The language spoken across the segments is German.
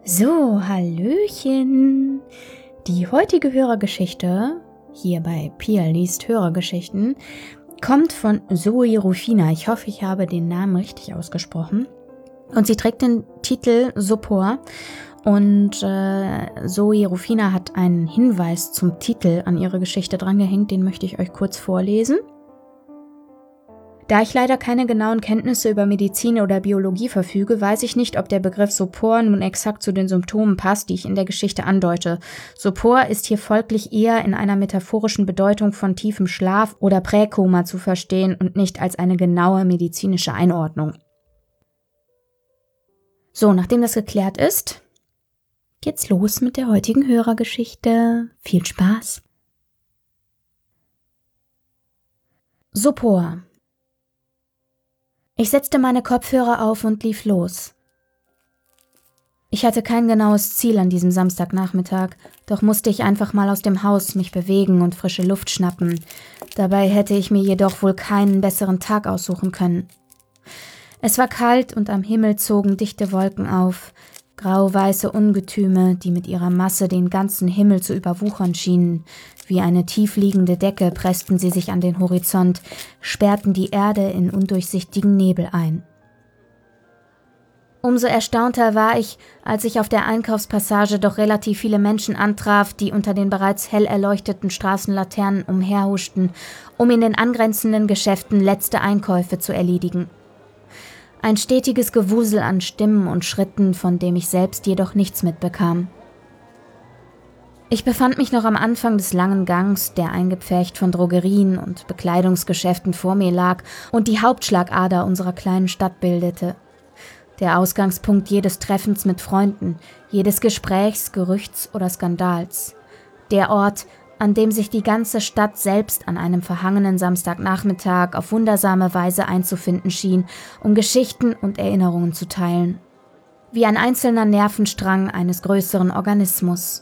So, hallöchen. Die heutige Hörergeschichte, hier bei Pia liest Hörergeschichten, kommt von Zoe Rufina. Ich hoffe, ich habe den Namen richtig ausgesprochen. Und sie trägt den Titel Sopor. Und Zoe Rufina hat einen Hinweis zum Titel an ihre Geschichte drangehängt, den möchte ich euch kurz vorlesen. Da ich leider keine genauen Kenntnisse über Medizin oder Biologie verfüge, weiß ich nicht, ob der Begriff Sopor nun exakt zu den Symptomen passt, die ich in der Geschichte andeute. Sopor ist hier folglich eher in einer metaphorischen Bedeutung von tiefem Schlaf oder Präkoma zu verstehen und nicht als eine genaue medizinische Einordnung. So, nachdem das geklärt ist, geht's los mit der heutigen Hörergeschichte. Viel Spaß! Sopor. Ich setzte meine Kopfhörer auf und lief los. Ich hatte kein genaues Ziel an diesem Samstagnachmittag, doch musste ich einfach mal aus dem Haus mich bewegen und frische Luft schnappen. Dabei hätte ich mir jedoch wohl keinen besseren Tag aussuchen können. Es war kalt und am Himmel zogen dichte Wolken auf, grau-weiße Ungetüme, die mit ihrer Masse den ganzen Himmel zu überwuchern schienen. Wie eine tiefliegende Decke pressten sie sich an den Horizont, sperrten die Erde in undurchsichtigen Nebel ein. Umso erstaunter war ich, als ich auf der Einkaufspassage doch relativ viele Menschen antraf, die unter den bereits hell erleuchteten Straßenlaternen umherhuschten, um in den angrenzenden Geschäften letzte Einkäufe zu erledigen. Ein stetiges Gewusel an Stimmen und Schritten, von dem ich selbst jedoch nichts mitbekam. Ich befand mich noch am Anfang des langen Gangs, der eingepfercht von Drogerien und Bekleidungsgeschäften vor mir lag und die Hauptschlagader unserer kleinen Stadt bildete. Der Ausgangspunkt jedes Treffens mit Freunden, jedes Gesprächs, Gerüchts oder Skandals. Der Ort, an dem sich die ganze Stadt selbst an einem verhangenen Samstagnachmittag auf wundersame Weise einzufinden schien, um Geschichten und Erinnerungen zu teilen. Wie ein einzelner Nervenstrang eines größeren Organismus.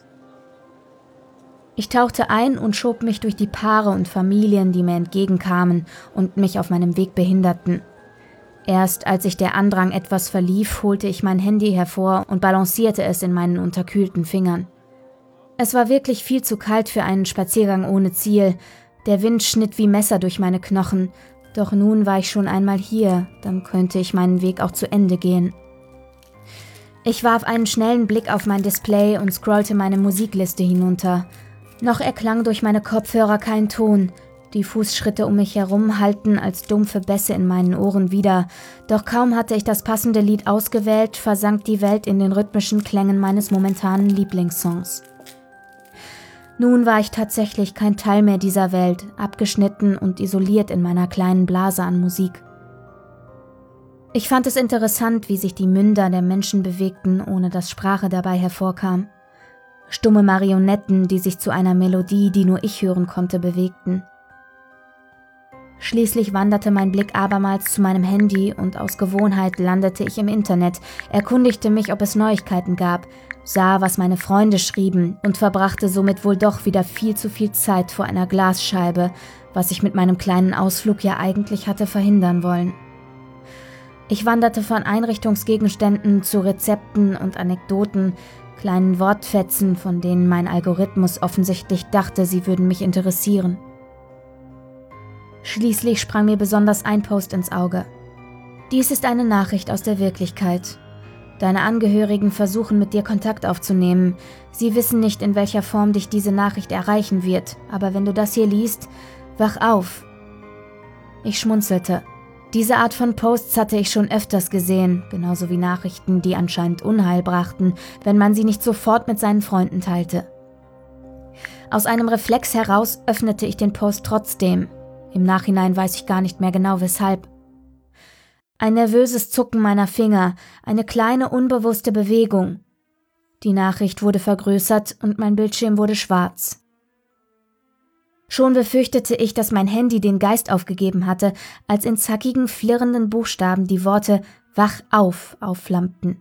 Ich tauchte ein und schob mich durch die Paare und Familien, die mir entgegenkamen und mich auf meinem Weg behinderten. Erst als sich der Andrang etwas verlief, holte ich mein Handy hervor und balancierte es in meinen unterkühlten Fingern. Es war wirklich viel zu kalt für einen Spaziergang ohne Ziel. Der Wind schnitt wie Messer durch meine Knochen. Doch nun war ich schon einmal hier, dann könnte ich meinen Weg auch zu Ende gehen. Ich warf einen schnellen Blick auf mein Display und scrollte meine Musikliste hinunter. Noch erklang durch meine Kopfhörer kein Ton. Die Fußschritte um mich herum hallten als dumpfe Bässe in meinen Ohren wider. Doch kaum hatte ich das passende Lied ausgewählt, versank die Welt in den rhythmischen Klängen meines momentanen Lieblingssongs. Nun war ich tatsächlich kein Teil mehr dieser Welt, abgeschnitten und isoliert in meiner kleinen Blase an Musik. Ich fand es interessant, wie sich die Münder der Menschen bewegten, ohne dass Sprache dabei hervorkam. Stumme Marionetten, die sich zu einer Melodie, die nur ich hören konnte, bewegten. Schließlich wanderte mein Blick abermals zu meinem Handy und aus Gewohnheit landete ich im Internet, erkundigte mich, ob es Neuigkeiten gab, sah, was meine Freunde schrieben und verbrachte somit wohl doch wieder viel zu viel Zeit vor einer Glasscheibe, was ich mit meinem kleinen Ausflug ja eigentlich hatte verhindern wollen. Ich wanderte von Einrichtungsgegenständen zu Rezepten und Anekdoten, kleinen Wortfetzen, von denen mein Algorithmus offensichtlich dachte, sie würden mich interessieren. Schließlich sprang mir besonders ein Post ins Auge. Dies ist eine Nachricht aus der Wirklichkeit. Deine Angehörigen versuchen mit dir Kontakt aufzunehmen. Sie wissen nicht, in welcher Form dich diese Nachricht erreichen wird, aber wenn du das hier liest, wach auf. Ich schmunzelte. Diese Art von Posts hatte ich schon öfters gesehen, genauso wie Nachrichten, die anscheinend Unheil brachten, wenn man sie nicht sofort mit seinen Freunden teilte. Aus einem Reflex heraus öffnete ich den Post trotzdem. Im Nachhinein weiß ich gar nicht mehr genau weshalb. Ein nervöses Zucken meiner Finger, eine kleine unbewusste Bewegung. Die Nachricht wurde vergrößert und mein Bildschirm wurde schwarz. Schon befürchtete ich, dass mein Handy den Geist aufgegeben hatte, als in zackigen, flirrenden Buchstaben die Worte »Wach auf« aufflammten.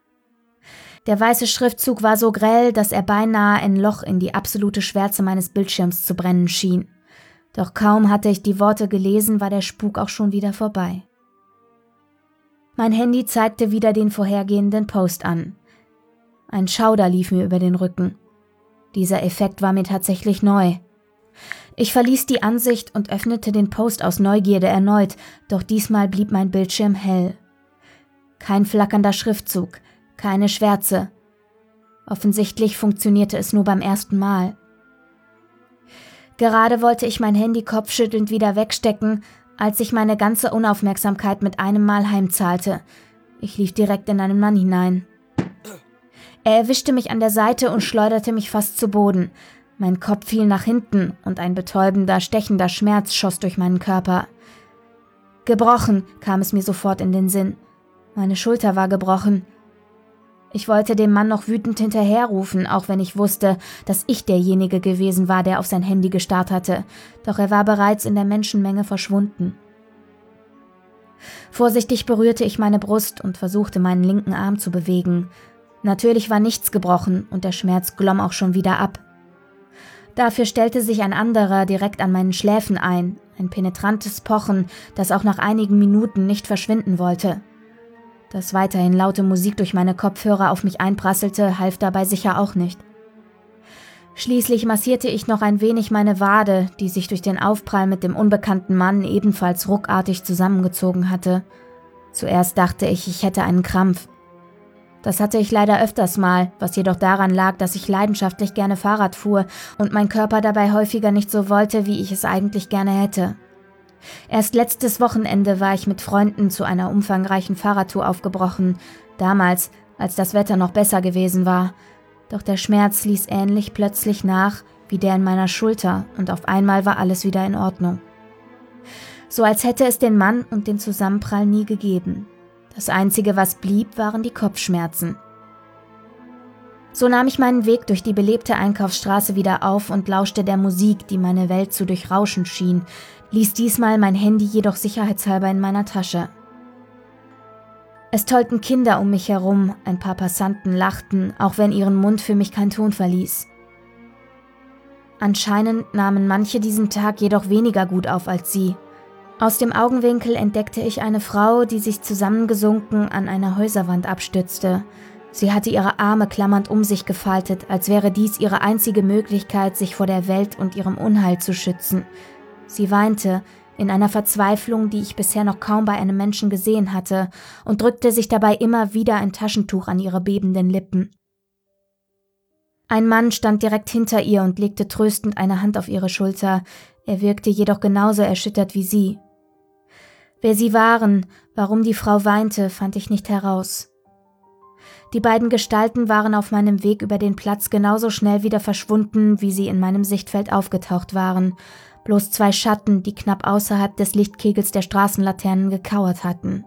Der weiße Schriftzug war so grell, dass er beinahe ein Loch in die absolute Schwärze meines Bildschirms zu brennen schien. Doch kaum hatte ich die Worte gelesen, war der Spuk auch schon wieder vorbei. Mein Handy zeigte wieder den vorhergehenden Post an. Ein Schauder lief mir über den Rücken. Dieser Effekt war mir tatsächlich neu. Ich verließ die Ansicht und öffnete den Post aus Neugierde erneut, doch diesmal blieb mein Bildschirm hell. Kein flackernder Schriftzug, keine Schwärze. Offensichtlich funktionierte es nur beim ersten Mal. Gerade wollte ich mein Handy kopfschüttelnd wieder wegstecken, als ich meine ganze Unaufmerksamkeit mit einem Mal heimzahlte. Ich lief direkt in einen Mann hinein. Er erwischte mich an der Seite und schleuderte mich fast zu Boden. Mein Kopf fiel nach hinten und ein betäubender, stechender Schmerz schoss durch meinen Körper. Gebrochen, kam es mir sofort in den Sinn. Meine Schulter war gebrochen. Ich wollte dem Mann noch wütend hinterherrufen, auch wenn ich wusste, dass ich derjenige gewesen war, der auf sein Handy gestarrt hatte, doch er war bereits in der Menschenmenge verschwunden. Vorsichtig berührte ich meine Brust und versuchte, meinen linken Arm zu bewegen. Natürlich war nichts gebrochen und der Schmerz glomm auch schon wieder ab. Dafür stellte sich ein anderer direkt an meinen Schläfen ein penetrantes Pochen, das auch nach einigen Minuten nicht verschwinden wollte. Dass weiterhin laute Musik durch meine Kopfhörer auf mich einprasselte, half dabei sicher auch nicht. Schließlich massierte ich noch ein wenig meine Wade, die sich durch den Aufprall mit dem unbekannten Mann ebenfalls ruckartig zusammengezogen hatte. Zuerst dachte ich, ich hätte einen Krampf. Das hatte ich leider öfters mal, was jedoch daran lag, dass ich leidenschaftlich gerne Fahrrad fuhr und mein Körper dabei häufiger nicht so wollte, wie ich es eigentlich gerne hätte. Erst letztes Wochenende war ich mit Freunden zu einer umfangreichen Fahrradtour aufgebrochen, damals, als das Wetter noch besser gewesen war. Doch der Schmerz ließ ähnlich plötzlich nach wie der in meiner Schulter und auf einmal war alles wieder in Ordnung. So als hätte es den Mann und den Zusammenprall nie gegeben. Das Einzige, was blieb, waren die Kopfschmerzen. So nahm ich meinen Weg durch die belebte Einkaufsstraße wieder auf und lauschte der Musik, die meine Welt zu durchrauschen schien, ließ diesmal mein Handy jedoch sicherheitshalber in meiner Tasche. Es tollten Kinder um mich herum, ein paar Passanten lachten, auch wenn ihren Mund für mich kein Ton verließ. Anscheinend nahmen manche diesen Tag jedoch weniger gut auf als sie. Aus dem Augenwinkel entdeckte ich eine Frau, die sich zusammengesunken an einer Häuserwand abstützte. Sie hatte ihre Arme klammernd um sich gefaltet, als wäre dies ihre einzige Möglichkeit, sich vor der Welt und ihrem Unheil zu schützen. Sie weinte, in einer Verzweiflung, die ich bisher noch kaum bei einem Menschen gesehen hatte, und drückte sich dabei immer wieder ein Taschentuch an ihre bebenden Lippen. Ein Mann stand direkt hinter ihr und legte tröstend eine Hand auf ihre Schulter, er wirkte jedoch genauso erschüttert wie sie. Wer sie waren, warum die Frau weinte, fand ich nicht heraus. Die beiden Gestalten waren auf meinem Weg über den Platz genauso schnell wieder verschwunden, wie sie in meinem Sichtfeld aufgetaucht waren, bloß zwei Schatten, die knapp außerhalb des Lichtkegels der Straßenlaternen gekauert hatten.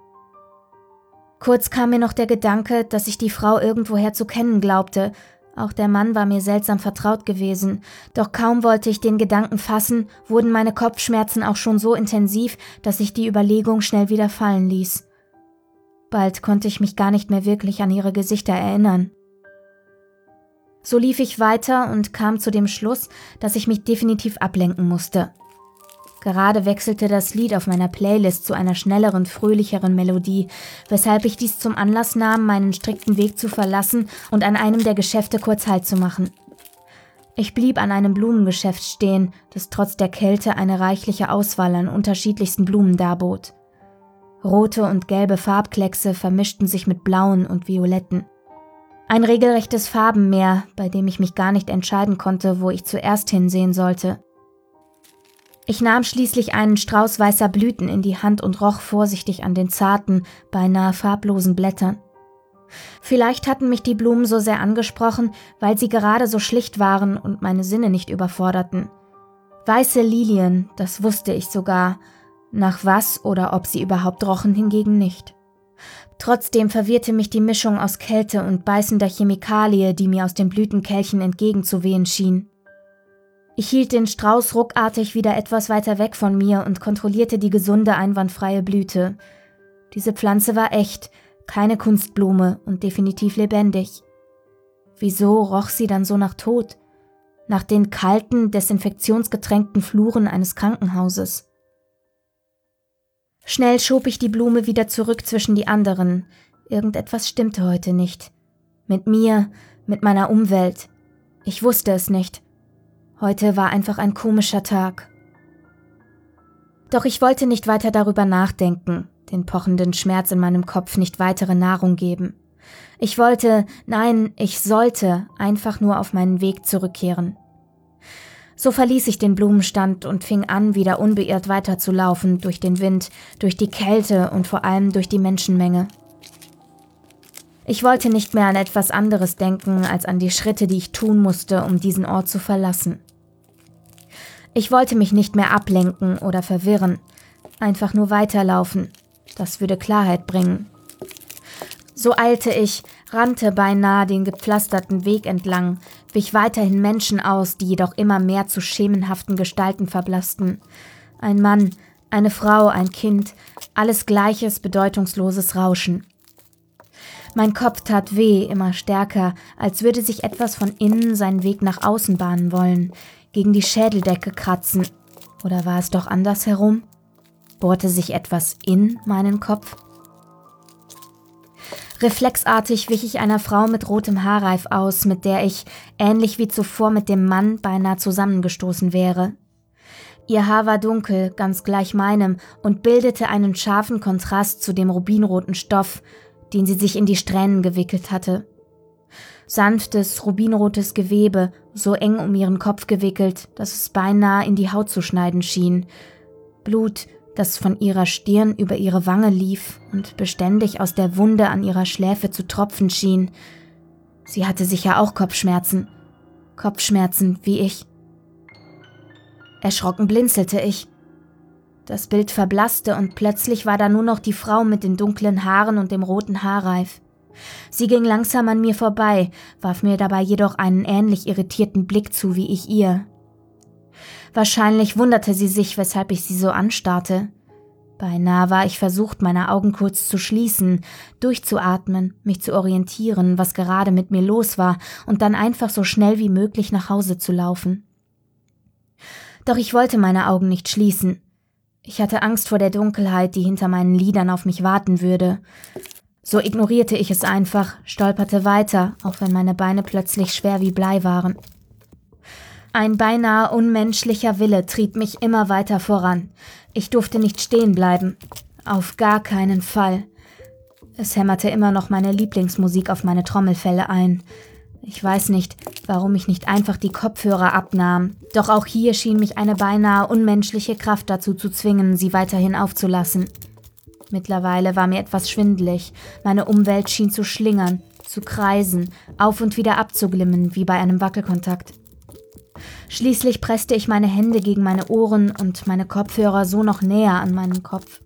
Kurz kam mir noch der Gedanke, dass ich die Frau irgendwoher zu kennen glaubte. Auch der Mann war mir seltsam vertraut gewesen, doch kaum wollte ich den Gedanken fassen, wurden meine Kopfschmerzen auch schon so intensiv, dass ich die Überlegung schnell wieder fallen ließ. Bald konnte ich mich gar nicht mehr wirklich an ihre Gesichter erinnern. So lief ich weiter und kam zu dem Schluss, dass ich mich definitiv ablenken musste. Gerade wechselte das Lied auf meiner Playlist zu einer schnelleren, fröhlicheren Melodie, weshalb ich dies zum Anlass nahm, meinen strikten Weg zu verlassen und an einem der Geschäfte kurz Halt zu machen. Ich blieb an einem Blumengeschäft stehen, das trotz der Kälte eine reichliche Auswahl an unterschiedlichsten Blumen darbot. Rote und gelbe Farbkleckse vermischten sich mit blauen und violetten. Ein regelrechtes Farbenmeer, bei dem ich mich gar nicht entscheiden konnte, wo ich zuerst hinsehen sollte. Ich nahm schließlich einen Strauß weißer Blüten in die Hand und roch vorsichtig an den zarten, beinahe farblosen Blättern. Vielleicht hatten mich die Blumen so sehr angesprochen, weil sie gerade so schlicht waren und meine Sinne nicht überforderten. Weiße Lilien, das wusste ich sogar. Nach was oder ob sie überhaupt rochen, hingegen nicht. Trotzdem verwirrte mich die Mischung aus Kälte und beißender Chemikalie, die mir aus den Blütenkelchen entgegenzuwehen schien. Ich hielt den Strauß ruckartig wieder etwas weiter weg von mir und kontrollierte die gesunde, einwandfreie Blüte. Diese Pflanze war echt, keine Kunstblume und definitiv lebendig. Wieso roch sie dann so nach Tod? Nach den kalten, desinfektionsgetränkten Fluren eines Krankenhauses. Schnell schob ich die Blume wieder zurück zwischen die anderen. Irgendetwas stimmte heute nicht. Mit mir, mit meiner Umwelt. Ich wusste es nicht. Heute war einfach ein komischer Tag. Doch ich wollte nicht weiter darüber nachdenken, den pochenden Schmerz in meinem Kopf nicht weitere Nahrung geben. Ich sollte einfach nur auf meinen Weg zurückkehren. So verließ ich den Blumenstand und fing an, wieder unbeirrt weiterzulaufen, durch den Wind, durch die Kälte und vor allem durch die Menschenmenge. Ich wollte nicht mehr an etwas anderes denken, als an die Schritte, die ich tun musste, um diesen Ort zu verlassen. Ich wollte mich nicht mehr ablenken oder verwirren, einfach nur weiterlaufen. Das würde Klarheit bringen. So eilte ich, rannte beinahe den gepflasterten Weg entlang, wich weiterhin Menschen aus, die jedoch immer mehr zu schemenhaften Gestalten verblassten. Ein Mann, eine Frau, ein Kind, alles gleiches, bedeutungsloses Rauschen. Mein Kopf tat weh, immer stärker, als würde sich etwas von innen seinen Weg nach außen bahnen wollen, gegen die Schädeldecke kratzen. Oder war es doch andersherum? Bohrte sich etwas in meinen Kopf? Reflexartig wich ich einer Frau mit rotem Haarreif aus, mit der ich, ähnlich wie zuvor mit dem Mann, beinahe zusammengestoßen wäre. Ihr Haar war dunkel, ganz gleich meinem, und bildete einen scharfen Kontrast zu dem rubinroten Stoff, den sie sich in die Strähnen gewickelt hatte. Sanftes, rubinrotes Gewebe, so eng um ihren Kopf gewickelt, dass es beinahe in die Haut zu schneiden schien. Blut, das von ihrer Stirn über ihre Wange lief und beständig aus der Wunde an ihrer Schläfe zu tropfen schien. Sie hatte sicher auch Kopfschmerzen. Kopfschmerzen wie ich. Erschrocken blinzelte ich. Das Bild verblasste und plötzlich war da nur noch die Frau mit den dunklen Haaren und dem roten Haarreif. Sie ging langsam an mir vorbei, warf mir dabei jedoch einen ähnlich irritierten Blick zu wie ich ihr. Wahrscheinlich wunderte sie sich, weshalb ich sie so anstarrte. Beinahe war ich versucht, meine Augen kurz zu schließen, durchzuatmen, mich zu orientieren, was gerade mit mir los war, und dann einfach so schnell wie möglich nach Hause zu laufen. Doch ich wollte meine Augen nicht schließen. Ich hatte Angst vor der Dunkelheit, die hinter meinen Lidern auf mich warten würde. So ignorierte ich es einfach, stolperte weiter, auch wenn meine Beine plötzlich schwer wie Blei waren. Ein beinahe unmenschlicher Wille trieb mich immer weiter voran. Ich durfte nicht stehen bleiben. Auf gar keinen Fall. Es hämmerte immer noch meine Lieblingsmusik auf meine Trommelfelle ein. Ich weiß nicht, warum ich nicht einfach die Kopfhörer abnahm, doch auch hier schien mich eine beinahe unmenschliche Kraft dazu zu zwingen, sie weiterhin aufzulassen. Mittlerweile war mir etwas schwindelig, meine Umwelt schien zu schlingern, zu kreisen, auf und wieder abzuglimmen, wie bei einem Wackelkontakt. Schließlich presste ich meine Hände gegen meine Ohren und meine Kopfhörer so noch näher an meinen Kopf.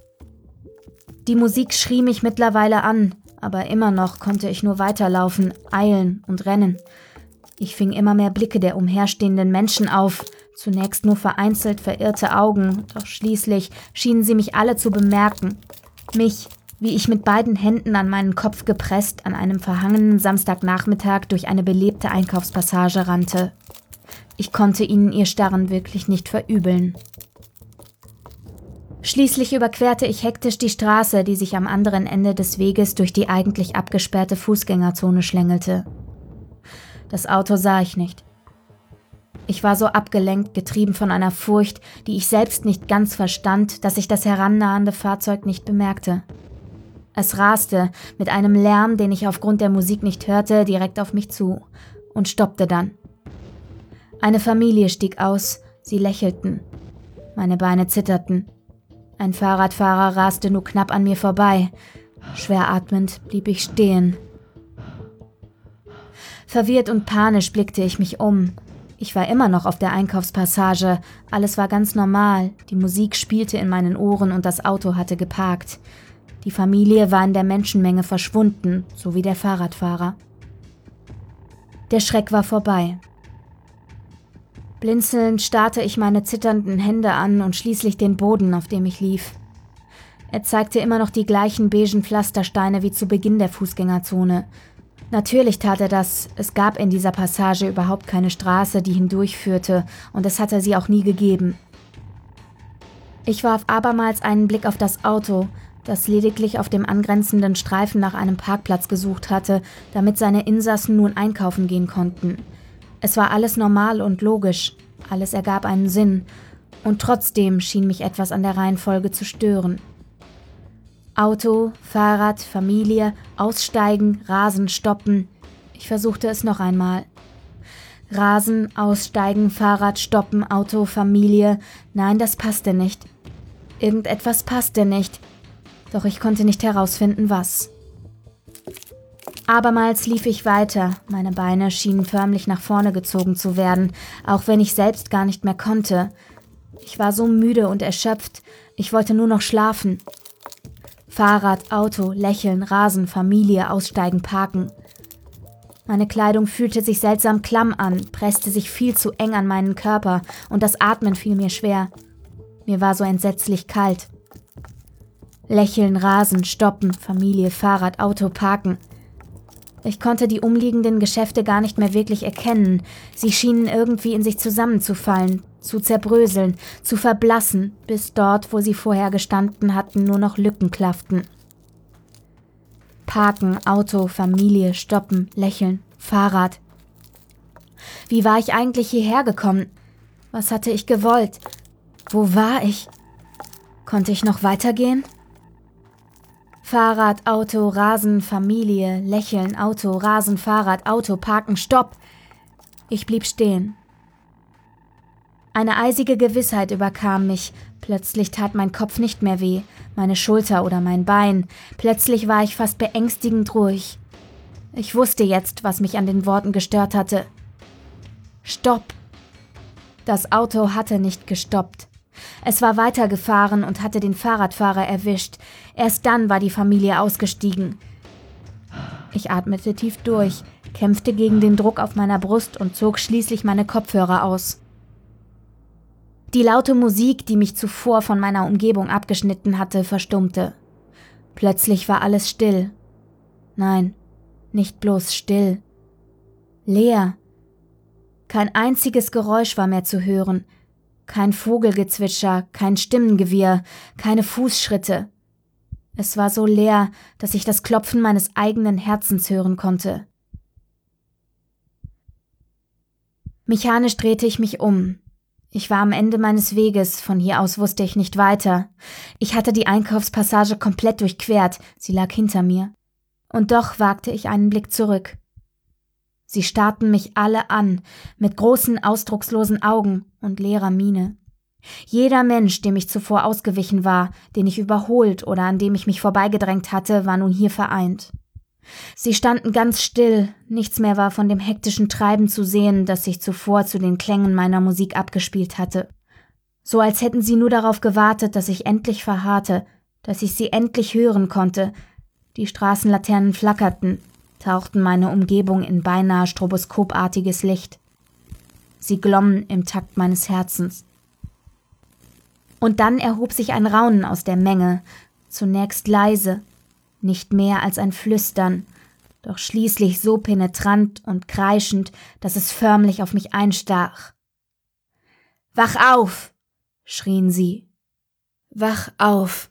Die Musik schrie mich mittlerweile an, aber immer noch konnte ich nur weiterlaufen, eilen und rennen. Ich fing immer mehr Blicke der umherstehenden Menschen auf, zunächst nur vereinzelt verirrte Augen, doch schließlich schienen sie mich alle zu bemerken. Mich, wie ich mit beiden Händen an meinen Kopf gepresst an einem verhangenen Samstagnachmittag durch eine belebte Einkaufspassage rannte. Ich konnte ihnen ihr Starren wirklich nicht verübeln. Schließlich überquerte ich hektisch die Straße, die sich am anderen Ende des Weges durch die eigentlich abgesperrte Fußgängerzone schlängelte. Das Auto sah ich nicht. Ich war so abgelenkt, getrieben von einer Furcht, die ich selbst nicht ganz verstand, dass ich das herannahende Fahrzeug nicht bemerkte. Es raste, mit einem Lärm, den ich aufgrund der Musik nicht hörte, direkt auf mich zu und stoppte dann. Eine Familie stieg aus, sie lächelten. Meine Beine zitterten. Ein Fahrradfahrer raste nur knapp an mir vorbei. Schwer atmend blieb ich stehen. Verwirrt und panisch blickte ich mich um. Ich war immer noch auf der Einkaufspassage. Alles war ganz normal. Die Musik spielte in meinen Ohren und das Auto hatte geparkt. Die Familie war in der Menschenmenge verschwunden, so wie der Fahrradfahrer. Der Schreck war vorbei. Blinzelnd starrte ich meine zitternden Hände an und schließlich den Boden, auf dem ich lief. Er zeigte immer noch die gleichen beigen Pflastersteine wie zu Beginn der Fußgängerzone. Natürlich tat er das, es gab in dieser Passage überhaupt keine Straße, die hindurchführte, und es hatte sie auch nie gegeben. Ich warf abermals einen Blick auf das Auto, das lediglich auf dem angrenzenden Streifen nach einem Parkplatz gesucht hatte, damit seine Insassen nun einkaufen gehen konnten. Es war alles normal und logisch, alles ergab einen Sinn, und trotzdem schien mich etwas an der Reihenfolge zu stören. Auto, Fahrrad, Familie, aussteigen, Rasen, stoppen. Ich versuchte es noch einmal. Rasen, aussteigen, Fahrrad, stoppen, Auto, Familie. Nein, das passte nicht. Irgendetwas passte nicht. Doch ich konnte nicht herausfinden, was. Abermals lief ich weiter. Meine Beine schienen förmlich nach vorne gezogen zu werden, auch wenn ich selbst gar nicht mehr konnte. Ich war so müde und erschöpft. Ich wollte nur noch schlafen. Fahrrad, Auto, Lächeln, Rasen, Familie, aussteigen, parken. Meine Kleidung fühlte sich seltsam klamm an, presste sich viel zu eng an meinen Körper und das Atmen fiel mir schwer. Mir war so entsetzlich kalt. Lächeln, Rasen, stoppen, Familie, Fahrrad, Auto, parken. Ich konnte die umliegenden Geschäfte gar nicht mehr wirklich erkennen. Sie schienen irgendwie in sich zusammenzufallen, zu zerbröseln, zu verblassen, bis dort, wo sie vorher gestanden hatten, nur noch Lücken klafften. Parken, Auto, Familie, stoppen, lächeln, Fahrrad. Wie war ich eigentlich hierher gekommen? Was hatte ich gewollt? Wo war ich? Konnte ich noch weitergehen? Fahrrad, Auto, Rasen, Familie, Lächeln, Auto, Rasen, Fahrrad, Auto, Parken, Stopp! Ich blieb stehen. Eine eisige Gewissheit überkam mich. Plötzlich tat mein Kopf nicht mehr weh, meine Schulter oder mein Bein. Plötzlich war ich fast beängstigend ruhig. Ich wusste jetzt, was mich an den Worten gestört hatte. Stopp! Das Auto hatte nicht gestoppt. Es war weitergefahren und hatte den Fahrradfahrer erwischt. Erst dann war die Familie ausgestiegen. Ich atmete tief durch, kämpfte gegen den Druck auf meiner Brust und zog schließlich meine Kopfhörer aus. Die laute Musik, die mich zuvor von meiner Umgebung abgeschnitten hatte, verstummte. Plötzlich war alles still. Nein, nicht bloß still. Leer. Kein einziges Geräusch war mehr zu hören. Kein Vogelgezwitscher, kein Stimmengewirr, keine Fußschritte. Es war so leer, dass ich das Klopfen meines eigenen Herzens hören konnte. Mechanisch drehte ich mich um. Ich war am Ende meines Weges, von hier aus wusste ich nicht weiter. Ich hatte die Einkaufspassage komplett durchquert, sie lag hinter mir. Und doch wagte ich einen Blick zurück. Sie starrten mich alle an, mit großen, ausdruckslosen Augen und leerer Miene. Jeder Mensch, dem ich zuvor ausgewichen war, den ich überholt oder an dem ich mich vorbeigedrängt hatte, war nun hier vereint. Sie standen ganz still, nichts mehr war von dem hektischen Treiben zu sehen, das sich zuvor zu den Klängen meiner Musik abgespielt hatte. So als hätten sie nur darauf gewartet, dass ich endlich verharrte, dass ich sie endlich hören konnte. Die Straßenlaternen flackerten, tauchten meine Umgebung in beinahe stroboskopartiges Licht. Sie glommen im Takt meines Herzens. Und dann erhob sich ein Raunen aus der Menge, zunächst leise, nicht mehr als ein Flüstern, doch schließlich so penetrant und kreischend, dass es förmlich auf mich einstach. »Wach auf!« schrien sie. »Wach auf!«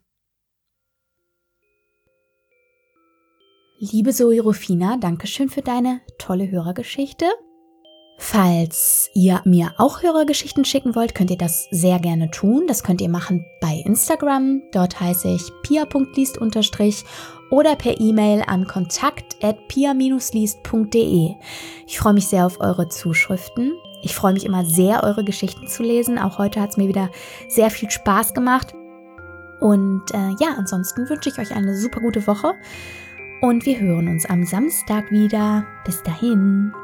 Liebe Zoe Rufina, Dankeschön für deine tolle Hörergeschichte. Falls ihr mir auch Hörergeschichten schicken wollt, könnt ihr das sehr gerne tun. Das könnt ihr machen bei Instagram. Dort heiße ich pia.liest_ oder per E-Mail an kontakt@pia-liest.de. Ich freue mich sehr auf eure Zuschriften. Ich freue mich immer sehr, eure Geschichten zu lesen. Auch heute hat es mir wieder sehr viel Spaß gemacht. Und ansonsten wünsche ich euch eine super gute Woche. Und wir hören uns am Samstag wieder. Bis dahin.